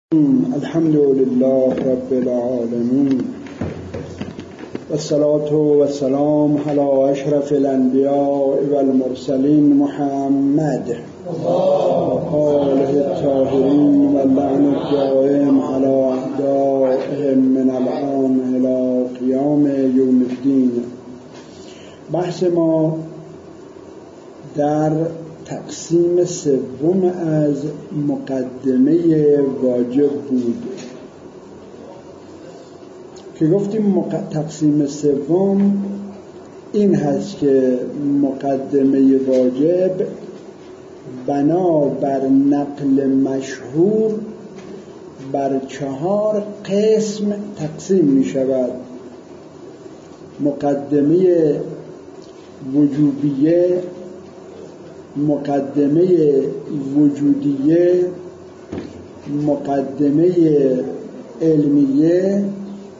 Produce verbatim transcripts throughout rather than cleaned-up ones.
الحمد لله رب العالمين والصلاة والسلام على أشرف الأنبياء والمرسلين محمد وآله الطاهرين واللعن الدائم على أعدائهم من الآن إلى قيام يوم الدين. بحث ما در تقسیم سوم از مقدمه واجب بود که گفتیم مق... تقسیم سوم این هست که مقدمه واجب بنا بر نقل مشهور بر چهار قسم تقسیم می شود: مقدمه وجوبیه، مقدمه وجودیه، مقدمه علمیه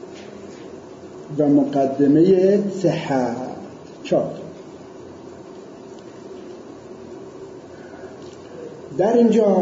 و مقدمه صحت. چهار. در اینجا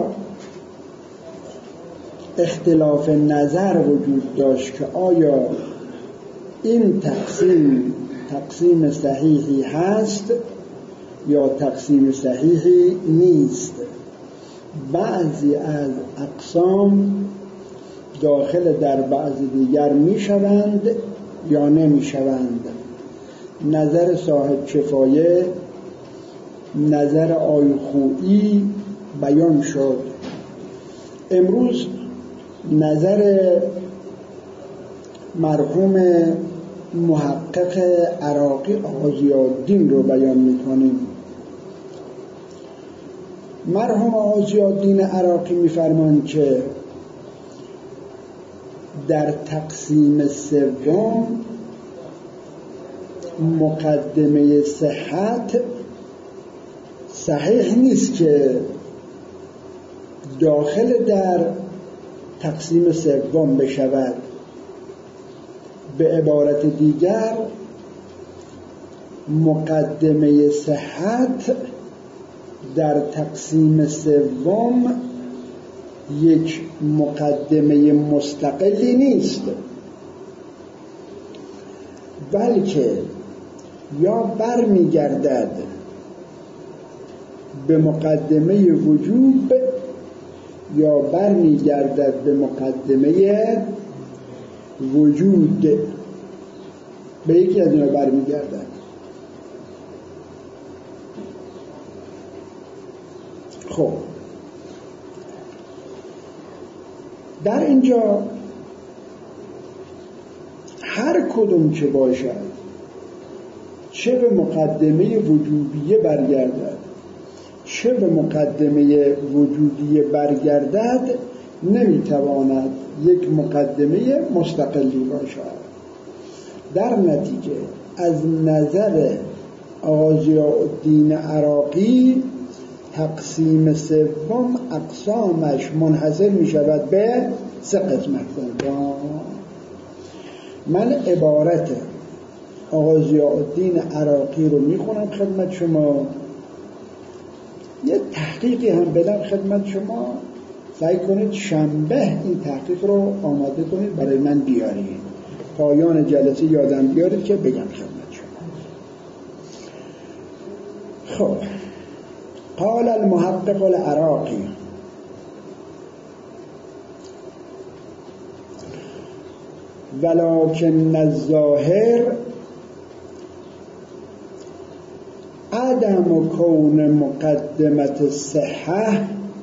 اختلاف نظر وجود داشت که آیا این تقسیم تقسیم صحیحی هست یا تقسیم صحیحی نیست. بعضی از اقسام داخل در بعضی دیگر می شوند یا نمی شوند. نظر صاحب کفایه، نظر آیخویی بیان شد. امروز نظر مرحوم محقق عراقی آغازی‌الدین رو بیان می‌کنیم. مرحوم آغازی‌الدین عراقی می‌فرمایند که در تقسیم سوم مقدمه صحت صحیح نیست که داخل در تقسیم سوم بشود. به عبارت دیگر مقدمه صحت در تقسیم سوم یک مقدمه مستقلی نیست، بلکه یا برمیگردد به مقدمه وجوب یا برمیگردد به مقدمه وجود. به یکی از اینا برمیگردد. خب در اینجا هر کدوم که باشد، چه به مقدمه وجوبیه برگردد چه به مقدمه وجودیه برگردد، نمیتواند یک مقدمه مستقلی باشد. در نتیجه از نظر آغازی‌الدین عراقی تقسیم سوم اقسامش منحصر می شود به سه قسمت. من عبارت آغازی‌الدین عراقی رو می خونم خدمت شما، یه تحقیقی هم بدم خدمت شما. سعی کنید شنبه این تحقیق رو آماده کنید برای من بیارید، پایان جلسه یادم بیارید که بگم خدمت شما. خب قال المحقق العراقی: ولكن الظاهر عدم کون مقدمت الصحة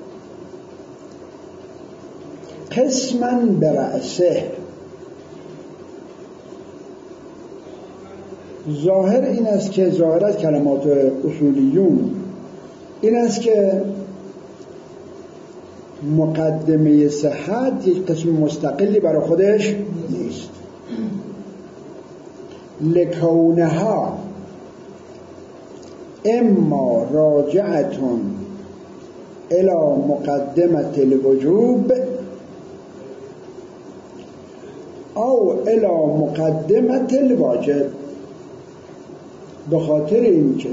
قسما برأسه. ظاهر این است که ظاهر از کلمات اصولیون این است که مقدمه صحت یک قسم مستقلی برای خودش نیست، لکونها اما راجعتون الى مقدمت الوجوب او الى مقدمت الواجب. به خاطر اینکه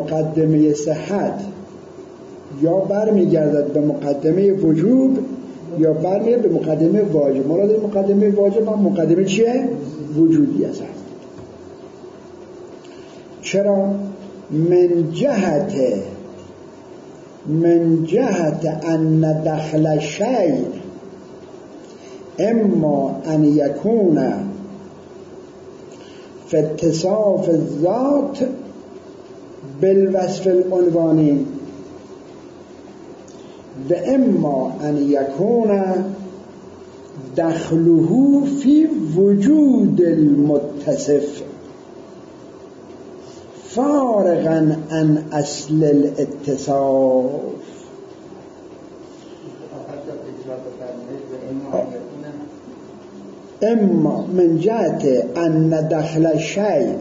مقدمه صحت یا برمیگردد به مقدمه وجوب یا برمیاد به مقدمه واجب. مراد مقدمه واجب هم مقدمه چیه؟ وجودی است. چرا؟ من جهت من جهت ان دخل شیء اما ان یکون فی اتصاف الذات بالوصف العنوانی و اما ان یکون دخله فی وجود المتصف فارغا عن اصل الاتصاف. اما من جهت ان دخل شیء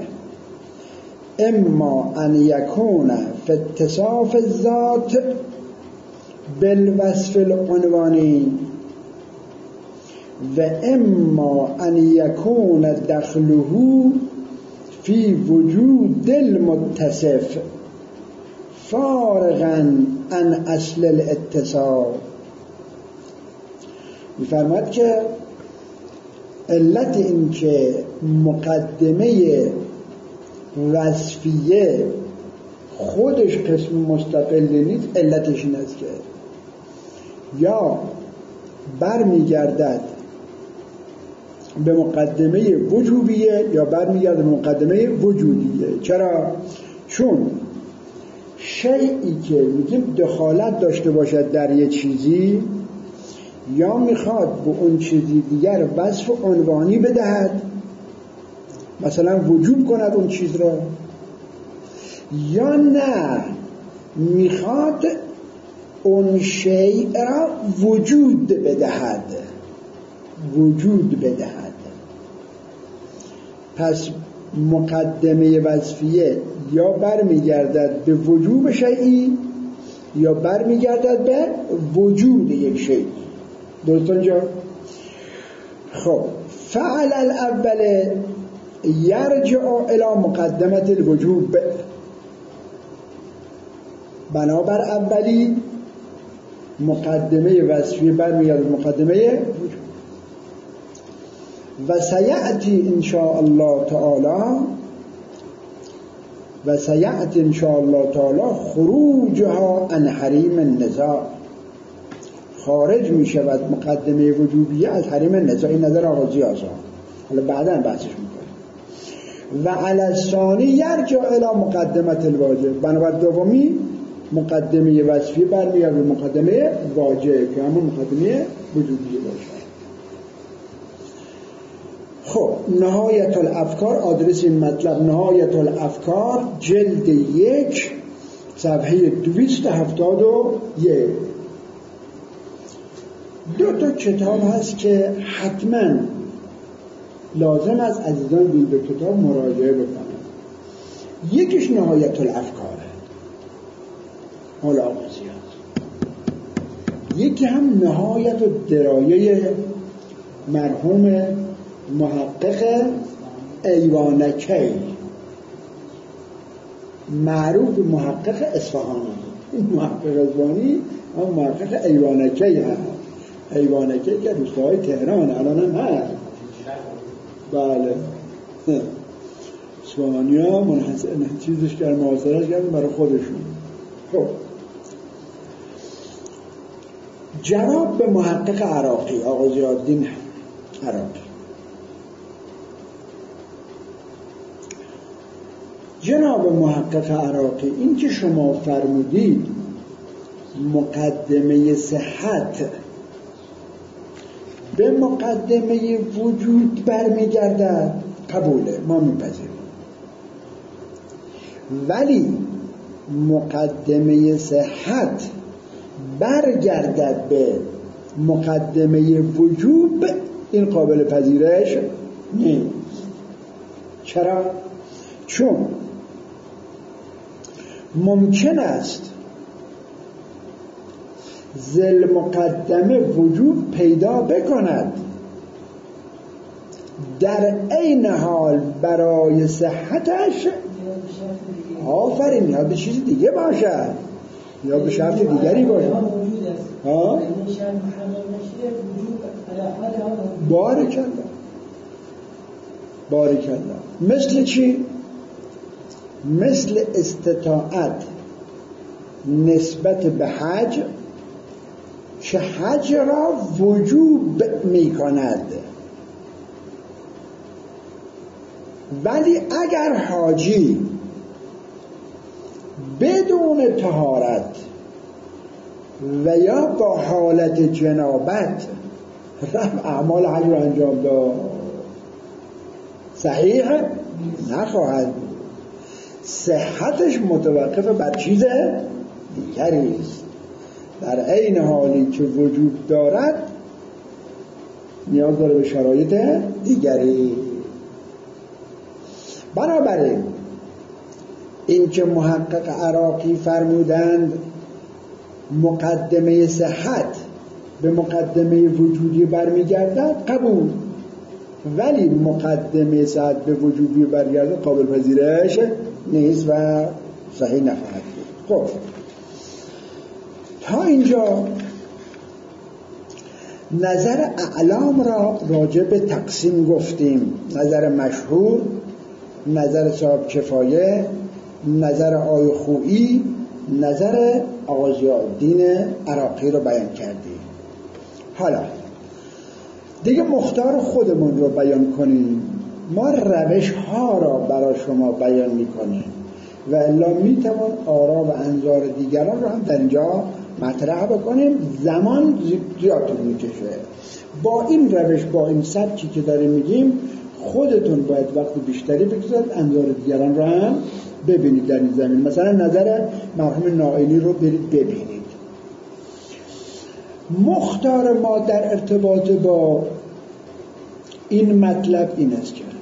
اما ان یکون فی اتصاف الذات بالوصف العنوانی و اما ان یکون دخله فی وجود المتصف فارغا عن اصل الاتصاف. می‌فرماید که علت این که مقدمه وصفیه خودش قسم مستقلی نیست، علتش این است که یا برمیگردد به مقدمه وجوبیه یا برمیگرده به مقدمه وجودیه. چرا؟ چون شیئی که میگیم دخالت داشته باشد در یه چیزی یا میخواد به اون چیزی دیگر وصف عنوانی بدهد، مثلا وجوب کند اون چیز را، یا نه میخواد اون شیء را وجود بدهد وجود بدهد. پس مقدمه وصفیه یا برمیگردد به وجوب شیئی یا برمیگردد به وجود یک شیء. درست اینجا؟ خب فعل الاول یرجع الی مقدمه الوجوب، بنابر اولی مقدمه وصفیه برمیگرده به مقدمه وجوب. و سیأتی ان شاء الله تعالی و سیأتی ان شاء الله تعالی خروجها عن حریم النزاع، خارج می شود مقدمه وجوبیه از حریم النزاع. این نظر آغازی آزان، حالا بعدا بحثش میکنه. و علی الثانی یرجع الی مقدمه الواجب، بنابر دومی مقدمه وصفی برمیگرده به مقدمه واجب که همون مقدمه وجوبیه باشه. خب نهایت الافکار، آدرس این مطلب نهایت الافکار، جلد یک، صفحه دویست و هفتاد و یک. دو تا کتاب هست که حتما لازم است عزیزان به کتاب مراجعه بکنن. یکیش نهایت الافکار مال آغازی هست، یکی هم نهایت الدرایه مرحوم محقق ایوانکی، معروف محقق اصفهانی. این محقق اصفهانی هم محقق ایوانکی هست. ایوانکی که روستاهای تهران الان هم هست. بله اصفهانی ها منحصر چیزش کردن، محاصرش کردن برای خودشون. خب جواب به محقق عراقی، آقا ضیاءالدین عراقی. جناب محقق عراقی، این که شما فرمودید مقدمه صحت به مقدمه وجود برمیگردد، قبوله، ما میپذیریم، ولی مقدمه صحت برگردد به مقدمه وجوب، این قابل پذیرش نیست. چرا؟ چون ممکن است ذل مقدمه وجوب پیدا بکند، در عین حال برای صحتش آفرین یا به چیز دیگه باشد یا به شرط دیگری باشد. ها؟ بارکالله بارکالله. مثل چی؟ مثل استطاعت نسبت به حج که حج را وجوب می کند، ولی اگر حاجی بدون طهارت و یا با حالت جنابت رفت اعمال حج را انجام داد، صحیح نخواهد بود. صحتش متوقف بر چیز دیگری است. در عین حالی که وجود دارد نیاز داره به شرایط دیگری. بنابراین این که محقق عراقی فرمودند مقدمه صحت به مقدمه وجودی برمیگردد، قبول، ولی مقدمه صحت به وجودی برگردد قابل پذیرش نیست و صحیح نخواهد بود. خب تا اینجا نظر اعلام را راجع به تقسیم گفتیم، نظر مشهور، نظر صاحب کفایه، نظر آی خویی، نظر آقا ضیاءالدین عراقی رو بیان کردیم. حالا دیگه مختار خودمون رو بیان کنیم. ما روش ها را برای شما بیان میکنیم و الا میتوان آرا و انظار دیگران رو هم در اینجا مطرح بکنیم، زمان زیاد طول میکشه. با این روش، با این سبکی که داریم میگیم، خودتون باید وقت بیشتری بگذارید انظار دیگران رو هم ببینید در این زمین. مثلا نظر مرحوم نائینی رو برید ببینید. مختار ما در ارتباط با این مطلب این است که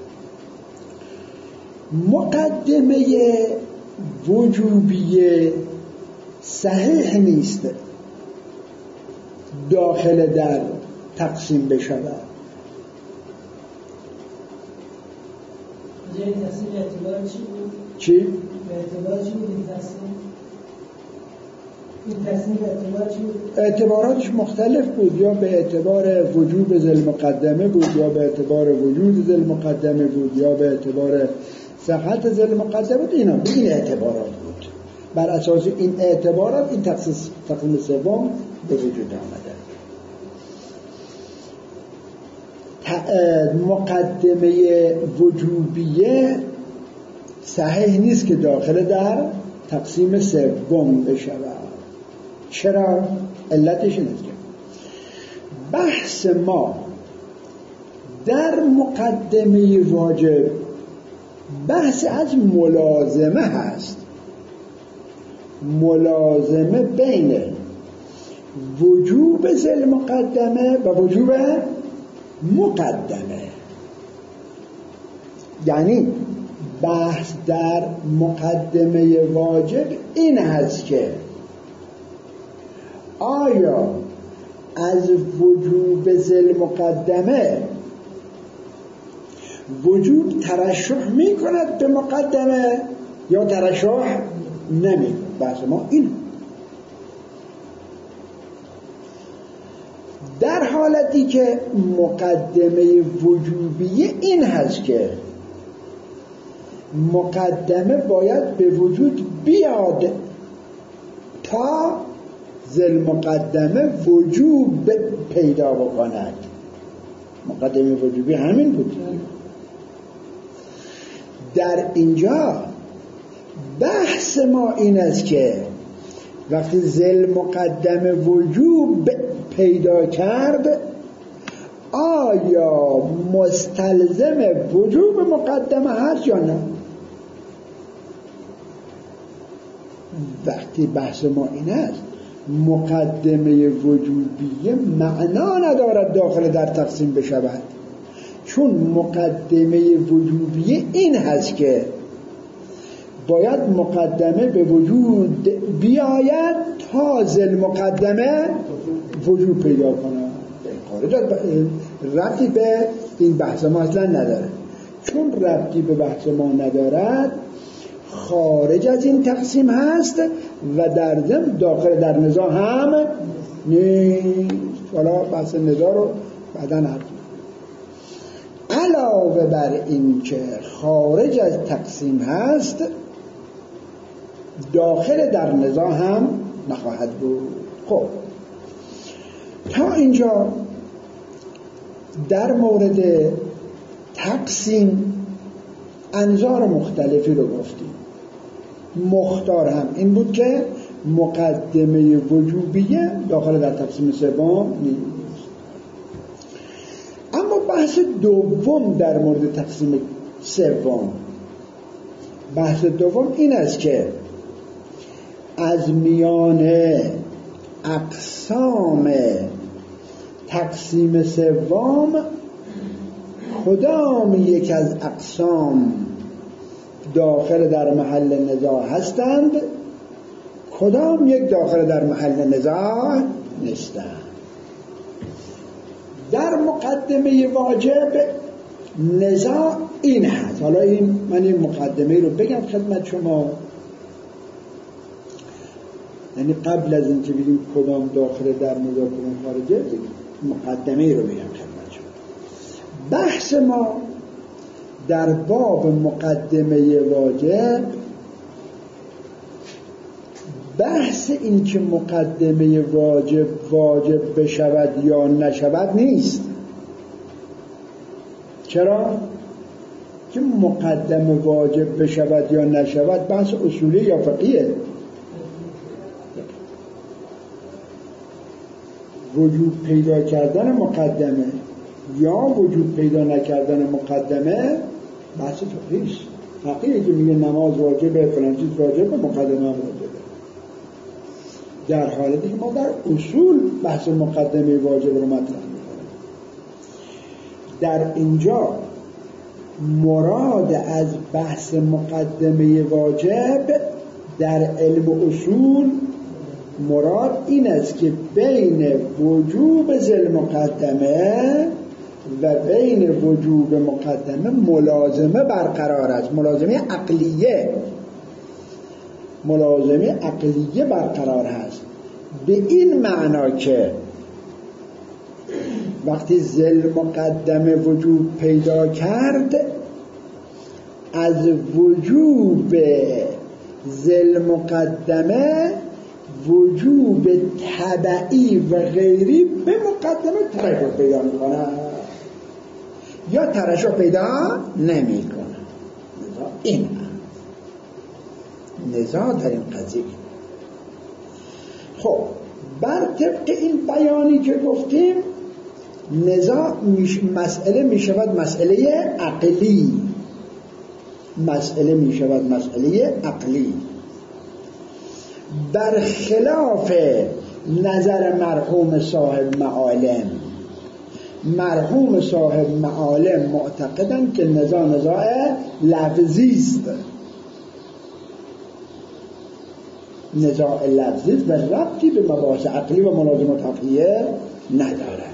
مقدمه وجوبی صحیح نیست داخل در تقسیم بشود. این تقسیم اعتبار چی بود؟ چی؟ اعتبار چی بود این تقسیم؟ این تقسیم اعتبار چی بود؟ اعتباراتش مختلف بود، یا به اعتبار وجوب ذل مقدمه بود، یا به اعتبار وجود ذل مقدمه بود، یا به اعتبار صحت ذل مقدمه بود. اینا این اعتبارات بود. بر اساس این اعتبارات این تقسیم سوم به وجود آمده. مقدمه وجوبیه صحیح نیست که داخل در تقسیم سوم بشود. چرا؟ علتش اینه که بحث ما در مقدمه واجب بحث از ملازمه هست، ملازمه بین وجوب ذل مقدمه و وجوب مقدمه. یعنی بحث در مقدمه واجب این هست که آیا از وجوب ذل مقدمه وجوب ترشح می کند به مقدمه یا ترشح نمی کند. بحث ما این. در حالتی که مقدمه وجوبیه این هست که مقدمه باید به وجود بیاد تا ذل مقدمه وجوب پیدا بکند. مقدمه وجوبی همین بود. در اینجا بحث ما این است که وقتی ذل مقدمه وجوب پیدا کرد، آیا مستلزم وجوب مقدمه هست یا نه؟ وقتی بحث ما این است مقدمه وجوبیه معنا ندارد داخل در تقسیم بشود، چون مقدمه وجوبیه این هست که باید مقدمه به وجود بیاید تا ذل مقدمه وجود پیدا کنه. ربطی به این بحث ما اصلا نداره. چون ربطی به بحث ما ندارد خارج از این تقسیم هست و در ضمن داخل در نزاع هم نیست. حالا بحث نزاع رو بعداً عرض. علاوه بر این که خارج از تقسیم هست، داخل در نزاع هم نخواهد بود. خب تا اینجا در مورد تقسیم انظار مختلفی رو گفتیم. مختار هم این بود که مقدمه وجوبیه داخل در تقسیم سوم نیست. اما بحث دوم در مورد تقسیم سوم، بحث دوم این است که از میان اقسام تقسیم سوم کدام یک از اقسام داخل در محل نزاع هستند، کدام یک داخل در محل نزاع نیستند. در مقدمه واجب نزاع این هست. حالا این من این مقدمه رو بگم خدمت شما، یعنی قبل از اینکه بگیم کدام داخل در نزاع کدام خارجه، مقدمه رو بگم خدمت شما. بحث ما در باب مقدمه واجب بحث این که مقدمه واجب واجب بشود یا نشود نیست. چرا؟ که مقدمه واجب بشود یا نشود بحث اصولی یا فقهیه. وجود پیدا کردن مقدمه یا وجود پیدا نکردن مقدمه بحث فقهی است. فقیه که میگه نماز واجبه، فلان چیز واجبه، مقدمه هم واجبه. در حالی که ما در اصول بحث مقدمه واجب رو مطرح می‌کنیم. در اینجا مراد از بحث مقدمه واجب در علم اصول مراد این است که بین وجوب ذل مقدمه و بین وجوب مقدمه ملازمه برقرار است. ملازمه عقلیه ملازمه عقلیه برقرار هست، به این معنا که وقتی ذل مقدمه وجوب پیدا کرد، از وجوب ذل مقدمه وجوب تبعی و غیری به مقدمه ترشح پیدا میکنه یا ترشح پیدا نمی کنه. این نزاع در این قضیه. خب بر طبق این بیانی که گفتیم نزاع میش... مسئله می شود مسئله عقلی مسئله می شود مسئله عقلی برخلاف نظر مرحوم صاحب معالم. مرحوم صاحب معالم معتقدند که نزاع نزاع لفظی است، نزاع لفظی و ربطی به مباحث عقلی و ملازمات عقلیه ندارد.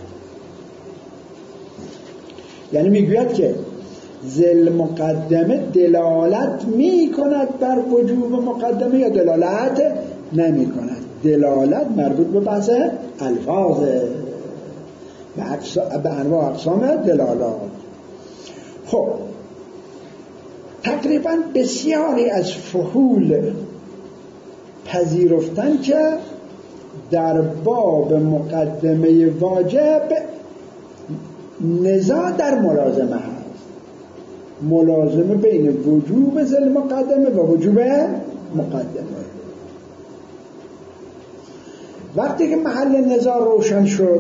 یعنی میگوید که ذل مقدمه دلالت می کند بر وجوب مقدمه یا دلالت نمی کند. دلالت مربوط به بحث الفاظ به انواع اقسام دلالات. خب تقریبا بسیاری از فحول پذیرفتن که در باب مقدمه واجب نزاع در ملازمه هست، ملازمه بین وجوب ذل مقدمه و وجوب مقدمه. وقتی که محل نزاع روشن شد،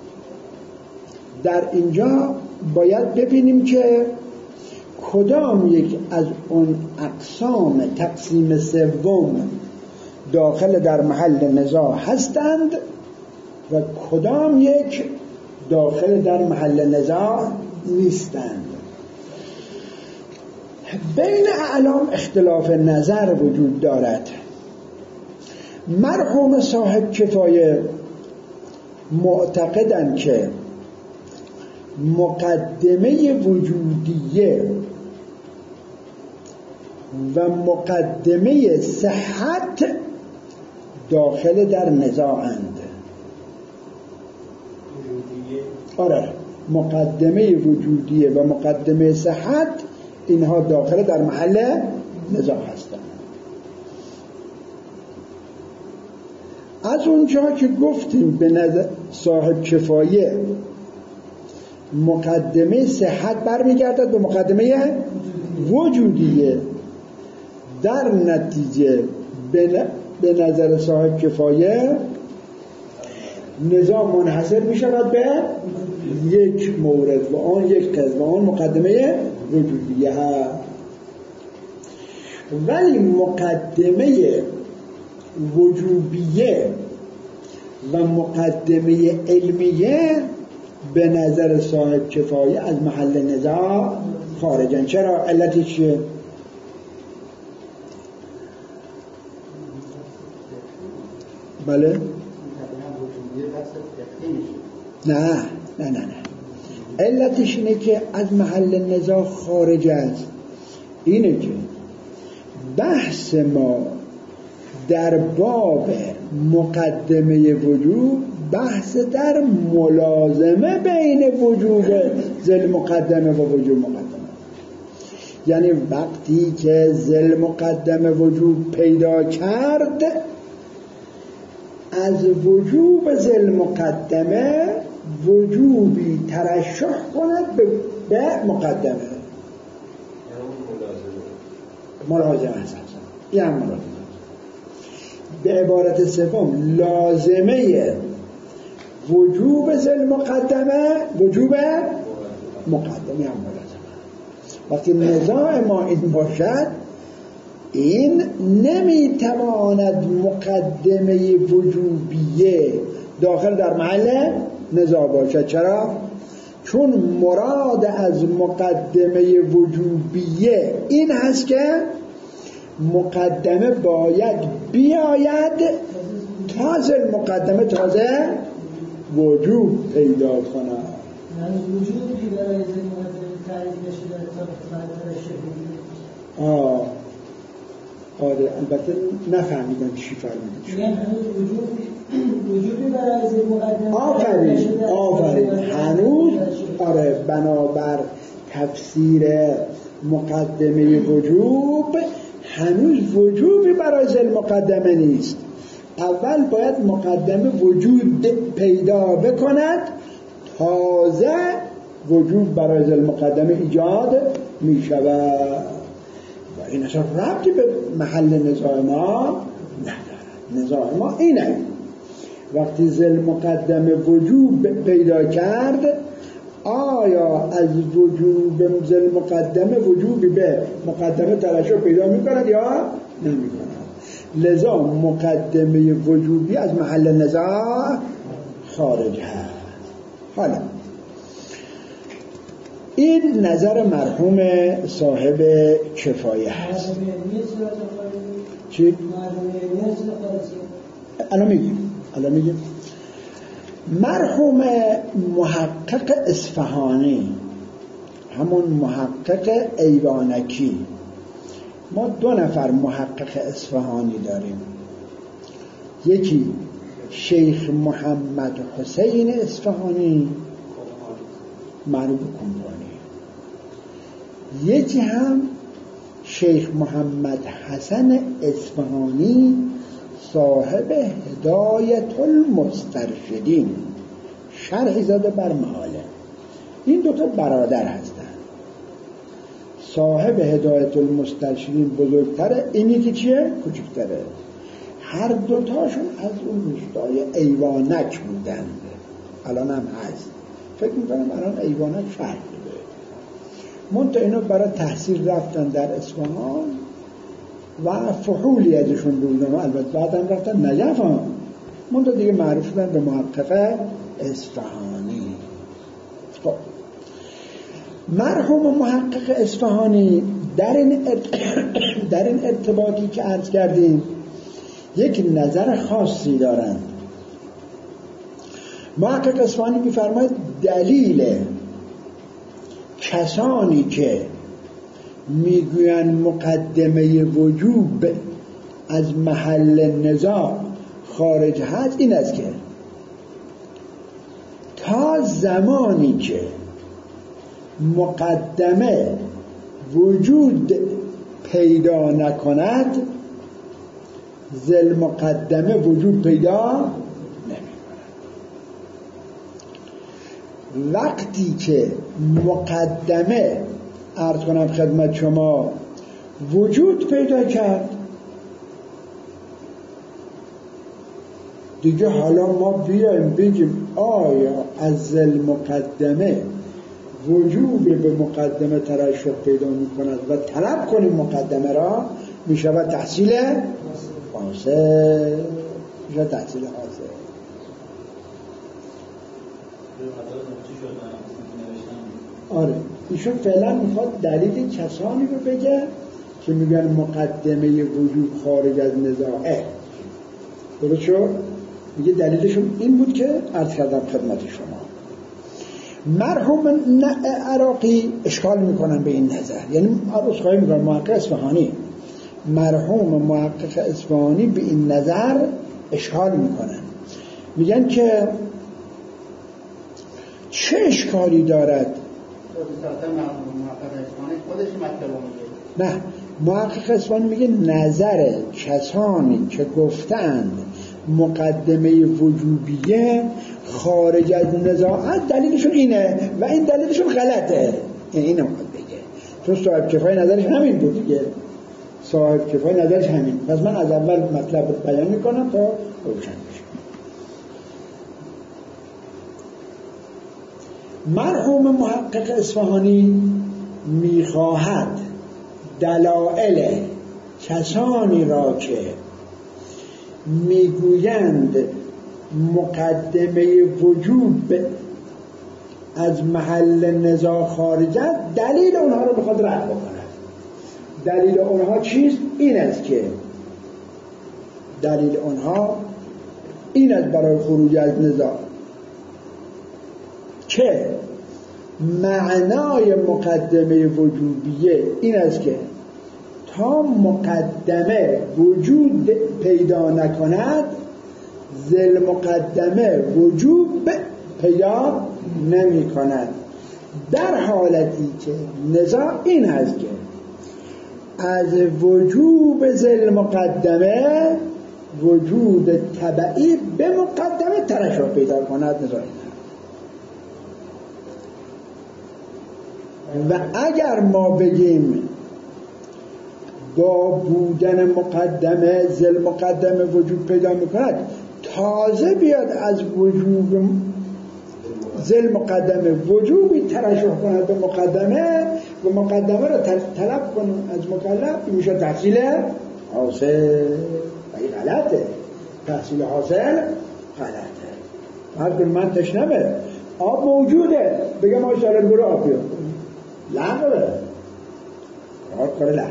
در اینجا باید ببینیم که کدام یک از اون اقسام تقسیم سوم داخل در محل نزاع هستند و کدام یک داخل در محل نزاع نیستند. بین اعلام اختلاف نظر وجود دارد. مرحوم صاحب کفایه معتقدند که مقدمه وجودیه و مقدمه صحت داخل در نزاعند. آره مقدمه وجودیه و مقدمه صحت، اینها داخل در محل نزاع هستند. از اونجا که گفتیم به نظر صاحب کفایه مقدمه صحت برمیگردد به مقدمه وجودیه، در نتیجه به نظر صاحب کفایه نظام منحصر می شود به یک مورد و آن یک قضیه و آن مقدمه وجودیه هست. ولی مقدمه وجوبیه و مقدمه علمیه به نظر صاحب کفایه از محل نزاع خارجن. چرا؟ علتش چیه؟ بله؟ نه نه نه نه علتش اینه که از محل نزاع خارج است. اینه که بحث ما در باب مقدمه وجوب بحث در ملازمه بین وجوب ذل مقدمه و وجوب مقدمه، یعنی وقتی که ذل مقدمه وجوب پیدا کرد از وجوب ذل مقدمه وجوبی ترشح کند به مقدمه، ملازمه هست. این هم ملازمه. به عبارت سوم لازمه وجوب ذل مقدمه وجوب مقدمه هم ملازمه. وقتی نزاع ما این باشد، این نمیتواند مقدمه وجوبیه داخل در محل نزاع باشد. چرا؟ چون مراد از مقدمه وجوبیه این هست که مقدمه باید بیاید تازه مقدمه تازه وجوب پیدا کند. یعنی وجوبی برای ذل مقدمه تعریف نشده تا آه آره البته نفهمیدم چی فرمودید. یعنی هنوز وجود وجودی برای ذل مقدمه آفرین آفرین هنوز آره بنابر تفسیر مقدمه وجوب هنوز وجوبی برای ذل مقدمه نیست. اول باید مقدمه وجود پیدا بکند تازه وجوب برای ذل مقدمه ایجاد می شود. و این اصلا ربطی به محل نزاع ما ندارد. نزاع ما اینه وقتی ذل مقدمه وجوب پیدا کرد، آیا از وجوب ذل مقدمه وجوبی به مقدمه ترشح پیدا می کند یا نمی کند؟ لذا مقدمه وجوبی از محل نزاع خارج هست. حالا این نظر مرحوم صاحب کفایه هست. چی؟ الان میگیم الان میگیم مرحوم محقق اصفهانی، همون محقق ایوانکی، ما دو نفر محقق اصفهانی داریم، یکی شیخ محمد حسین اصفهانی معروف کنبانی، یکی هم شیخ محمد حسن اصفهانی صاحب هدایت المسترشدین، شرح زده بر معالم. این دوتا برادر هستند. صاحب هدایت المسترشدین بزرگتره، این یکی چیه؟ کوچکتره. هر دوتاشون از اون روستای ایوانک بودند، الان هم هست. فکر میکنم الان ایوانک فرق بوده. منتها اینا برای تحصیل رفتن در اصفهان و فحولی ازشون بودن و البته بعدم رفتن نجف هم. منتها دیگه معروف شدن به محقق اصفهانی. خب مرحوم محقق اصفهانی در این ارت... در این ارتباطی که عرض کردیم یک نظر خاصی دارند. محقق اصفهانی می‌فرماید دلیل کسانی که میگویند مقدمه وجوب از محل نزاع خارج هست این است که تا زمانی که مقدمه وجود پیدا نکند ذل مقدمه وجود پیدا نمی‌کند. وقتی که مقدمه عرض کنم خدمت شما وجود پیدا کرد دیگه حالا ما بیایم بگیم آیا از ذل مقدمه وجود به مقدمه ترشح پیدا می کند و طلب کنیم مقدمه را می شود تحصیل حاصل می شود تحصیل حاصل. آره ایشون فعلا میخواد دلیل کسانی رو بگه که میگن مقدمه وجود خارج از نزاعه. درست شد؟ میگه دلیلشون این بود که عرض کردم خدمت شما. مرحوم عراقی اشکال میکنن به این نظر، یعنی عرض خواهی میکنن محقق اصفهانی، مرحوم محقق اصفهانی به این نظر اشکال میکنن، میگن که چه اشکالی دارد؟ نه، محقق اصفهانی میگه نظر کسانی که گفتند مقدمه وجوبیه خارج از نزاعت دلیلشون اینه و این دلیلشون غلطه. اینو میخواد بگه، چون صاحب کفایه نظرش همین بود دیگه، صاحب کفایه نظرش همین. پس من از اول مطلب رو بیان میکنم تا روشن بشه. مرحوم محقق اصفهانی میخواهد دلائل کسانی را که میگویند مقدمه وجوب از محل نزاع خارجت، دلیل اونها رو بخواد رد بکند. دلیل اونها چیست؟ این است که دلیل اونها این است برای خروج از نزاع که معنای مقدمه وجوبیه این است که تا مقدمه وجود پیدا نکند ذل مقدمه وجوب پیدا نمی کند. در حالتی که نزاع این هست که از وجوب ذل مقدمه وجود تبعی به مقدمه ترشح پیدا کند. نزاع این و اگر ما بگیم با بودن مقدمه ذل مقدمه وجود پیدا میکند، تازه بیاد از وجوب ذل مقدمه وجوبی ترشح کند به مقدمه و مقدمه را طلب کنیم از مکلف، میشه تحصیل حاصل. این غلطه، تحصیل حاصل غلطه. هر کن من تشنمه آب موجوده بگم آی سالر برو آب بیار، لغوه کار کار لغوه.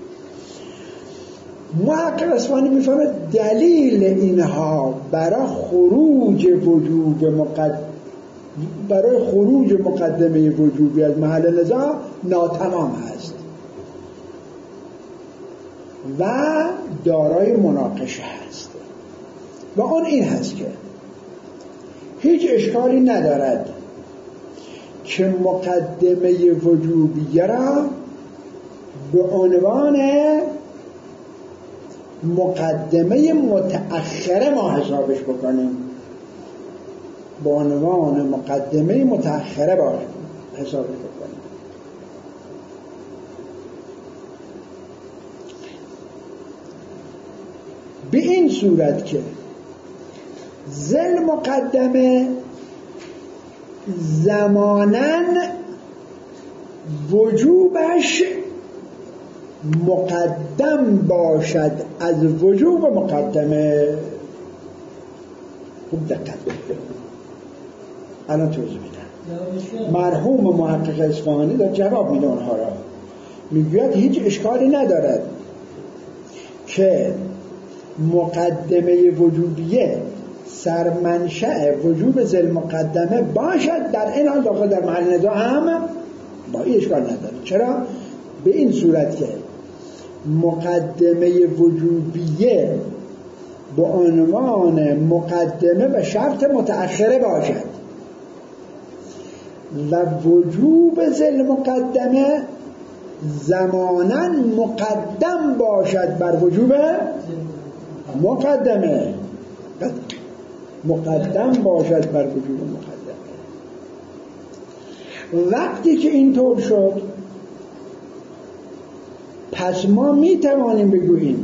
محقق اصفهانی میفهمه دلیل اینها برای خروج وجوب مقدمه برای خروج مقدمه وجوبی از محل نزاع ناتمام هست و دارای مناقشه هست و آن این هست که هیچ اشکالی ندارد که مقدمه وجوبیه را به عنوان مقدمه متأخره ما حسابش بکنیم، به عنوان مقدمه متأخره باش حسابش بکنیم. به این صورت که ذل مقدمه زماناً وجوبش مقدم باشد از وجوب مقدمه. خوب دقت کنید، الان توضیح میدم. مرحوم محقق اصفهانی داره جواب میده اونها را، میگوید هیچ اشکالی ندارد که مقدمه وجوبیه سرمنشأ وجوب ذل مقدمه باشد، در این حال داخل در محل نزاع هم با این اشکال نداره. چرا؟ به این صورت که مقدمه وجوبیه به عنوان مقدمه و شرط متأخره باشد. و وجوب ذل مقدمه زمانا مقدم باشد بر وجوب مقدمه، مقدم باشد بر وجوب مقدمه. وقتی که اینطور شد پس ما می توانیم بگوییم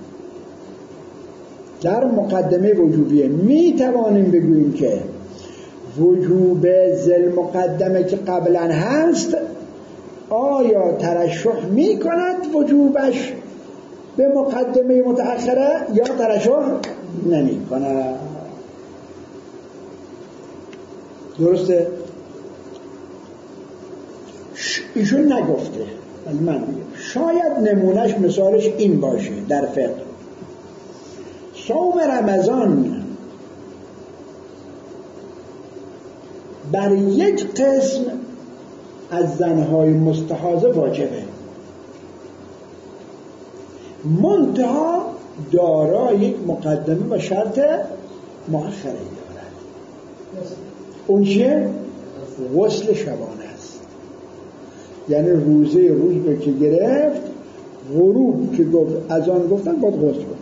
در مقدمه وجوبیه می توانیم بگوییم که وجوب ذل مقدمه که قبلا هست آیا ترشح می کند وجوبش به مقدمه متأخره یا ترشح نمی کند. درسته؟ ایشون نگفته ولی من میگم شاید نمونهش مثالش این باشه در فقه. صوم رمضان بر یک قسم از زنهای مستحاضه واجبه، منتها دارای یک مقدمه و شرط مؤخره دارد. اون چیه؟ غسل شبانه است. یعنی روزه روز رو که گرفت غروب که گفت از آن گفتن باید غسل بکنه.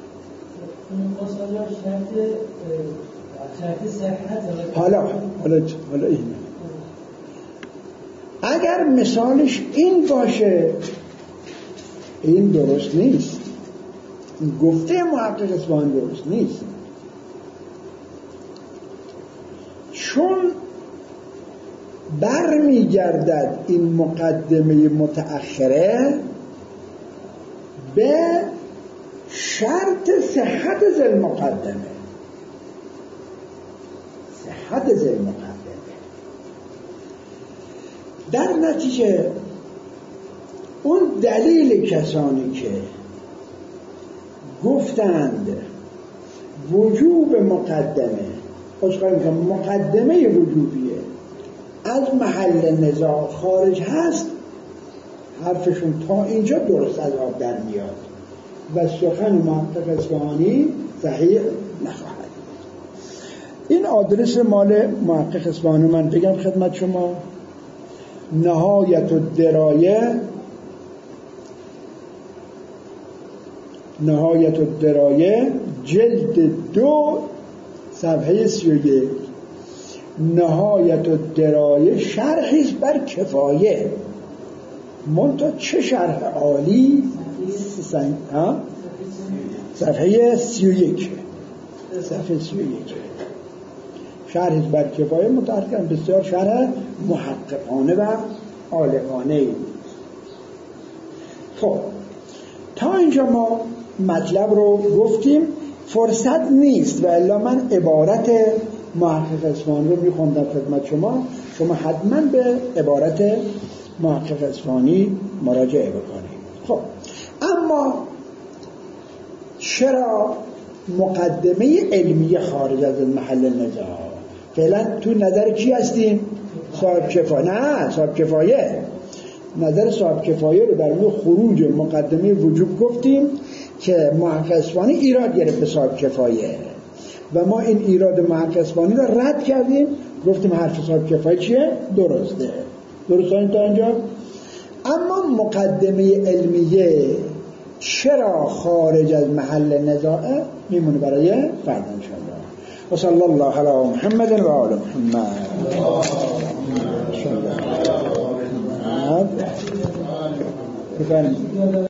حالا حالا حالا این اگر مثالش این باشه این درست نیست، این گفته محقق اصفهانی درست نیست، چون برمیگردد این مقدمه متأخره به شرط صحت ذل مقدمه، صحت ذل مقدمه. در نتیجه اون دلیل کسانی که گفتند وجوب مقدمه اشکال میکنم مقدمه وجوبیه از محل نزاع خارج هست، حرفشون تا اینجا درست از آب در میاد و سخن محقق اصفهانی صحیح نخواهد. این آدرس مال محقق اصفهانی من بگم خدمت شما: نهایت الدرایه، نهایت الدرایه جلد دو صفحه سی و یک. نهایت الدرایه شرحی بر کفایه، منتها چه شرح عالی، صفحه سی و یک، صفحه سی و یک شرحی بر کفایه متأخرن بسیار شرح محققانه و عالمانه. خب تا اینجا ما مطلب رو گفتیم، فرصت نیست و الا من عبارت محقق اصفهانی رو میخوندم خدمت شما، شما حتما به عبارت محقق اصفهانی مراجعه بکنید. خب اما چرا مقدمه علمیه خارج از محل نزاع؟ فعلا تو نظر کی هستیم؟ صاحب کفایه. نه صاحب کفایه، نظر صاحب کفایه رو برای خروج مقدمه وجوب گفتیم که محقق اصفهانی ایراد گرفت به صاحب کفایه و ما این ایراد محقق اصفهانی رو رد کردیم، گفتیم حرف صاحب کفایه چیه؟ درسته. درسته این تا اینجا؟ اما مقدمه علمیه چرا خارج از محل نزاعه میمونه برای فردا انشاءالله. و صلی الله علی محمد و آل محمد. بفرمایید.